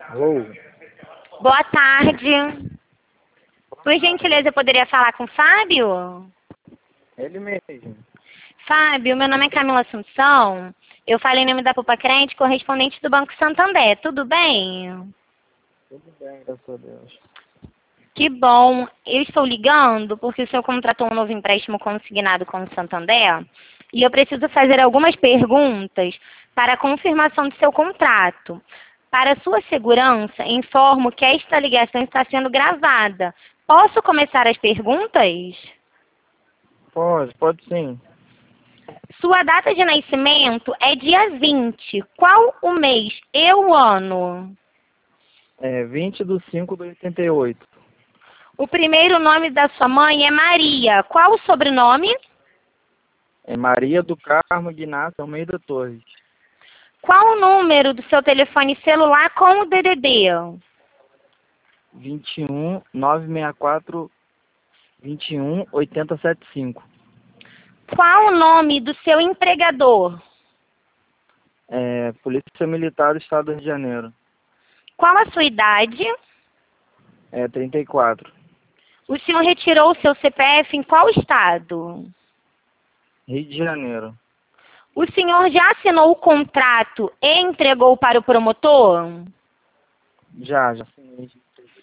Alô? Boa tarde. Por gentileza, eu poderia falar com o Fábio? Ele mesmo. Fábio, meu nome é Camila Assunção. Eu falei em nome da Poupa Crente, correspondente do Banco Santander. Tudo bem? Tudo bem, graças a Deus. Que bom. Eu estou ligando porque o senhor contratou um novo empréstimo consignado com o Santander e eu preciso fazer algumas perguntas para a confirmação do seu contrato. Para sua segurança, informo que esta ligação está sendo gravada. Posso começar as perguntas? Pode sim. Sua data de nascimento é dia 20. Qual o mês e o ano? 20/5/88. O primeiro nome da sua mãe é Maria. Qual o sobrenome? É Maria do Carmo Ignacio Almeida Torres. Qual o número do seu telefone celular com o DDD? 21 964 21 8075. Qual o nome do seu empregador? Polícia Militar do Estado do Rio de Janeiro. Qual a sua idade? 34. O senhor retirou o seu CPF em qual estado? Rio de Janeiro. O senhor já assinou o contrato e entregou para o promotor? Já assinei.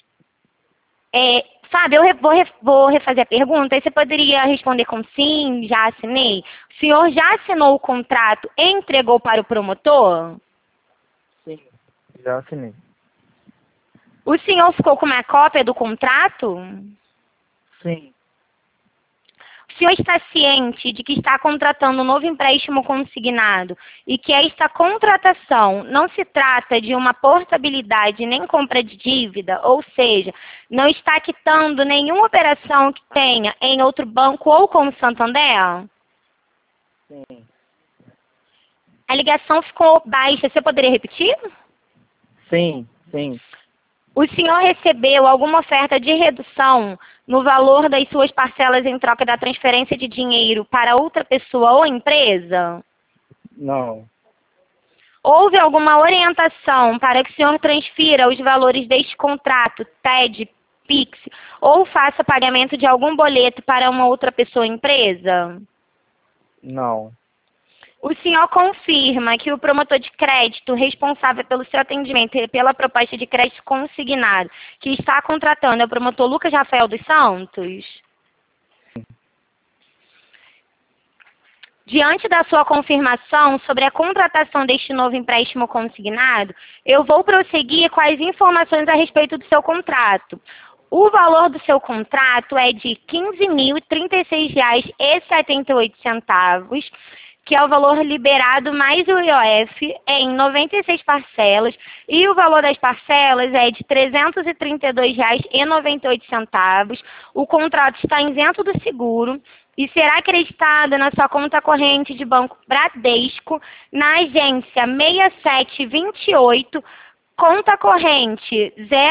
Fábio, vou refazer a pergunta e você poderia responder com sim, já assinei? O senhor já assinou o contrato e entregou para o promotor? Sim, já assinei. O senhor ficou com uma cópia do contrato? Sim, O senhor está ciente de que está contratando um novo empréstimo consignado e que esta contratação não se trata de uma portabilidade nem compra de dívida, ou seja, não está quitando nenhuma operação que tenha em outro banco ou com o Santander? sim. A ligação ficou baixa. Você poderia repetir? Sim. O senhor recebeu alguma oferta de redução no valor das suas parcelas em troca da transferência de dinheiro para outra pessoa ou empresa? Não. Houve alguma orientação para que o senhor transfira os valores deste contrato, TED, Pix, ou faça pagamento de algum boleto para uma outra pessoa ou empresa? Não. O senhor confirma que o promotor de crédito responsável pelo seu atendimento e pela proposta de crédito consignado que está contratando é o promotor Lucas Rafael dos Santos? Diante da sua confirmação sobre a contratação deste novo empréstimo consignado, eu vou prosseguir com as informações a respeito do seu contrato. O valor do seu contrato é de R$ 15.036,78, que é o valor liberado mais o IOF em 96 parcelas, e o valor das parcelas é de R$ 332,98. O contrato está isento do seguro e será acreditado na sua conta corrente de Banco Bradesco, na agência 6728, conta corrente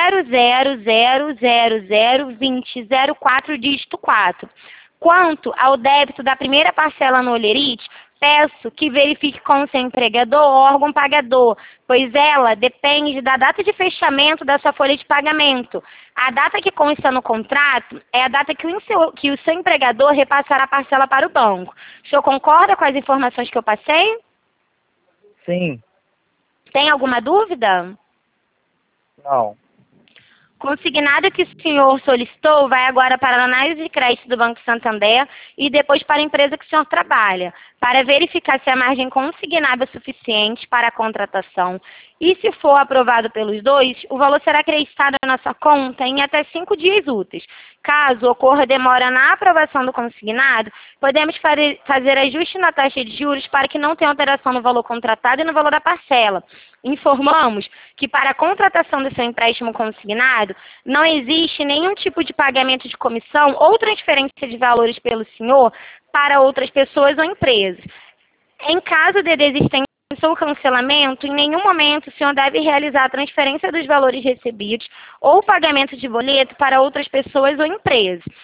00002004, dígito 4. Quanto ao débito da primeira parcela no Olerite, peço que verifique com o seu empregador ou órgão pagador, pois ela depende da data de fechamento da sua folha de pagamento. A data que consta no contrato é a data que o seu empregador repassará a parcela para o banco. O senhor concorda com as informações que eu passei? Sim. Tem alguma dúvida? Não. Consignado que o senhor solicitou vai agora para a análise de crédito do Banco Santander e depois para a empresa que o senhor trabalha, para verificar se a margem consignada é suficiente para a contratação. E se for aprovado pelos dois, o valor será acreditado na sua conta em até 5 dias úteis. Caso ocorra demora na aprovação do consignado, podemos fazer ajuste na taxa de juros para que não tenha alteração no valor contratado e no valor da parcela. Informamos que para a contratação do seu empréstimo consignado, não existe nenhum tipo de pagamento de comissão ou transferência de valores pelo senhor para outras pessoas ou empresas. Em caso de desistência ou cancelamento, em nenhum momento o senhor deve realizar a transferência dos valores recebidos ou pagamento de boleto para outras pessoas ou empresas.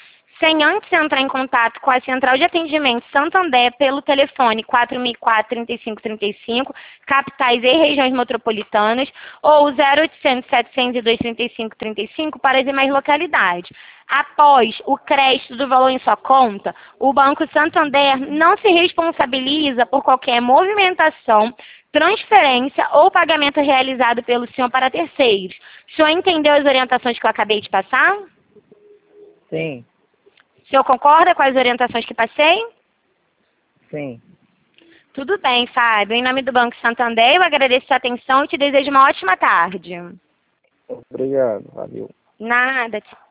sem antes entrar em contato com a Central de Atendimento Santander pelo telefone 4004-3535, capitais e regiões metropolitanas, ou 0800-702-3535 para as demais localidades. Após o crédito do valor em sua conta, o Banco Santander não se responsabiliza por qualquer movimentação, transferência ou pagamento realizado pelo senhor para terceiros. O senhor entendeu as orientações que eu acabei de passar? Sim, O senhor concorda com as orientações que passei? sim. Tudo bem, Fábio. Em nome do Banco Santander, eu agradeço a sua atenção e te desejo uma ótima tarde. Obrigado, valeu. Nada.